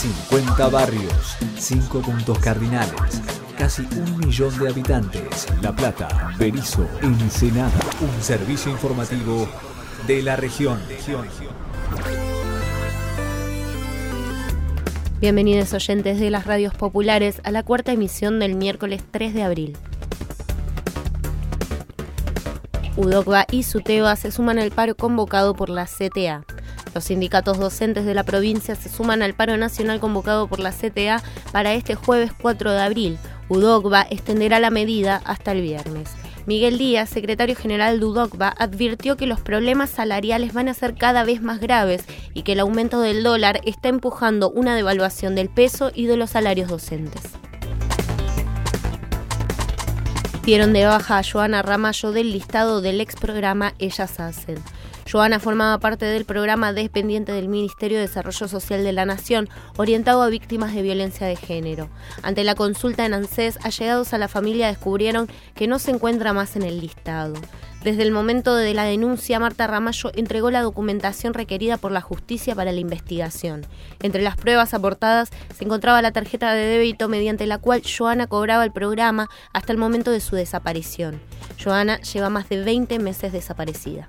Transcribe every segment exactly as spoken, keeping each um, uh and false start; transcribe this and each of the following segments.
cincuenta barrios, cinco puntos cardinales, casi un millón de habitantes. La Plata, Berisso, Ensenada. Un servicio informativo de la región. Bienvenidos oyentes de las radios populares a la cuarta emisión del miércoles tres de abril. UDOCBA y SUTEBA se suman al paro convocado por la C T A. Los sindicatos docentes de la provincia se suman al paro nacional convocado por la C T A para este jueves cuatro de abril. UDOCBA extenderá la medida hasta el viernes. Miguel Díaz, secretario general de UDOCBA, advirtió que los problemas salariales van a ser cada vez más graves y que el aumento del dólar está empujando una devaluación del peso y de los salarios docentes. Dieron de baja a Joana Ramallo del listado del ex programa Ellas Hacen. Joana formaba parte del programa dependiente del Ministerio de Desarrollo Social de la Nación, orientado a víctimas de violencia de género. Ante la consulta en ANSES, allegados a la familia descubrieron que no se encuentra más en el listado. Desde el momento de la denuncia, Marta Ramallo entregó la documentación requerida por la justicia para la investigación. Entre las pruebas aportadas se encontraba la tarjeta de débito mediante la cual Joana cobraba el programa hasta el momento de su desaparición. Joana lleva más de veinte meses desaparecida.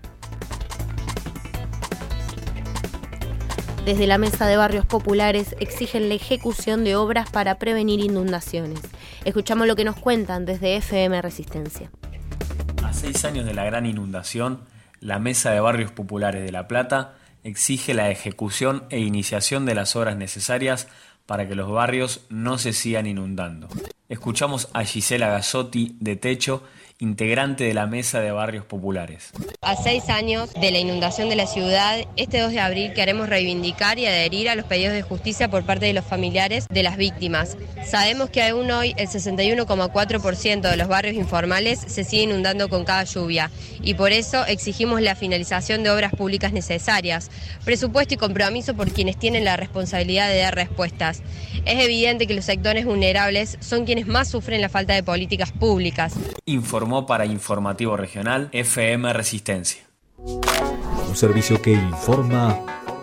Desde la Mesa de Barrios Populares exigen la ejecución de obras para prevenir inundaciones. Escuchamos lo que nos cuentan desde F M Resistencia. A seis años de la gran inundación, la Mesa de Barrios Populares de La Plata exige la ejecución e iniciación de las obras necesarias para que los barrios no se sigan inundando. Escuchamos a Gisela Gazzotti de Techo, integrante de la Mesa de Barrios Populares. A seis años de la inundación de la ciudad, este dos de abril queremos reivindicar y adherir a los pedidos de justicia por parte de los familiares de las víctimas. Sabemos que aún hoy el sesenta y uno coma cuatro por ciento de los barrios informales se sigue inundando con cada lluvia y por eso exigimos la finalización de obras públicas necesarias, presupuesto y compromiso por quienes tienen la responsabilidad de dar respuestas. Es evidente que los sectores vulnerables son quienes más sufren la falta de políticas públicas. Informó para Informativo Regional F M Resistencia. Un servicio que informa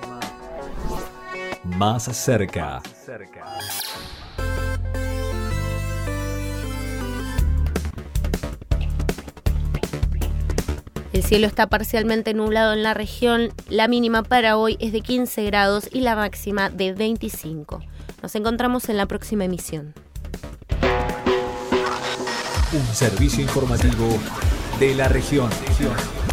más cerca. El cielo está parcialmente nublado en la región. La mínima para hoy es de quince grados y la máxima de veinticinco. Nos encontramos en la próxima emisión. Un servicio informativo de la región.